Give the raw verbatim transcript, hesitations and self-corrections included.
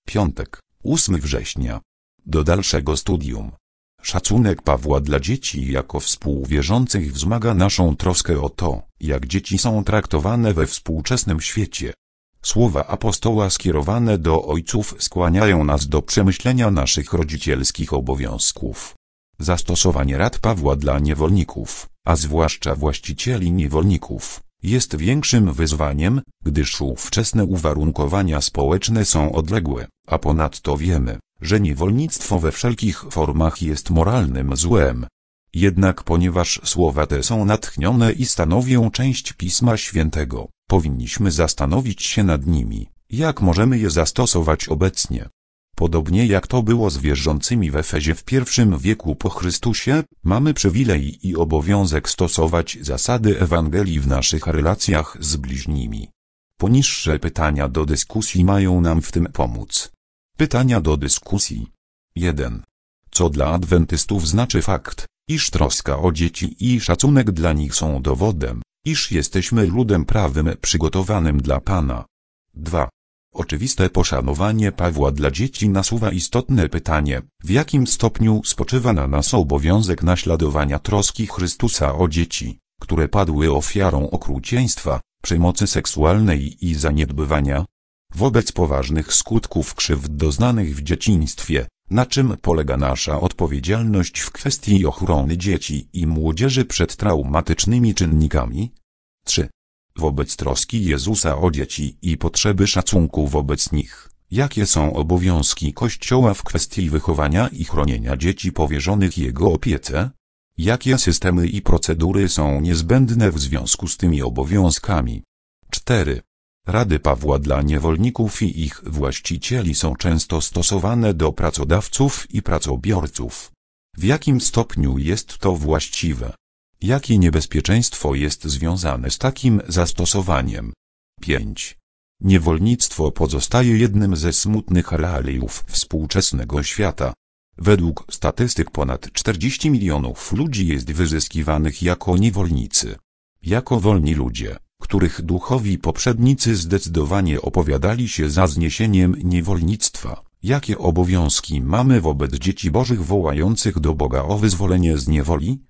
Piątek, ósmego września. Do dalszego studium. Szacunek Pawła dla dzieci jako współwierzących wzmaga naszą troskę o to, jak dzieci są traktowane we współczesnym świecie. Słowa apostoła skierowane do ojców skłaniają nas do przemyślenia naszych rodzicielskich obowiązków. Zastosowanie rad Pawła dla niewolników, a zwłaszcza właścicieli niewolników, jest większym wyzwaniem, gdyż ówczesne uwarunkowania społeczne są odległe, a ponadto wiemy, że niewolnictwo we wszelkich formach jest moralnym złem. Jednak ponieważ słowa te są natchnione i stanowią część Pisma Świętego, powinniśmy zastanowić się nad nimi, jak możemy je zastosować obecnie. Podobnie jak to było z wierzącymi w Efezie w pierwszym wieku po Chrystusie, mamy przywilej i obowiązek stosować zasady Ewangelii w naszych relacjach z bliźnimi. Poniższe pytania do dyskusji mają nam w tym pomóc. Pytania do dyskusji. jeden. Co dla adwentystów znaczy fakt, iż troska o dzieci i szacunek dla nich są dowodem, iż jesteśmy ludem prawym przygotowanym dla Pana? dwa. Oczywiste poszanowanie Pawła dla dzieci nasuwa istotne pytanie, w jakim stopniu spoczywa na nas obowiązek naśladowania troski Chrystusa o dzieci, które padły ofiarą okrucieństwa, przemocy seksualnej i zaniedbywania? Wobec poważnych skutków krzywd doznanych w dzieciństwie, na czym polega nasza odpowiedzialność w kwestii ochrony dzieci i młodzieży przed traumatycznymi czynnikami? trzy. Wobec troski Jezusa o dzieci i potrzeby szacunku wobec nich, jakie są obowiązki Kościoła w kwestii wychowania i chronienia dzieci powierzonych Jego opiece? Jakie systemy i procedury są niezbędne w związku z tymi obowiązkami? cztery. Rady Pawła dla niewolników i ich właścicieli są często stosowane do pracodawców i pracobiorców. W jakim stopniu jest to właściwe? Jakie niebezpieczeństwo jest związane z takim zastosowaniem? pięć. Niewolnictwo pozostaje jednym ze smutnych realiów współczesnego świata. Według statystyk ponad czterdzieści milionów ludzi jest wyzyskiwanych jako niewolnicy. Jako wolni ludzie, których duchowi poprzednicy zdecydowanie opowiadali się za zniesieniem niewolnictwa, jakie obowiązki mamy wobec dzieci bożych wołających do Boga o wyzwolenie z niewoli?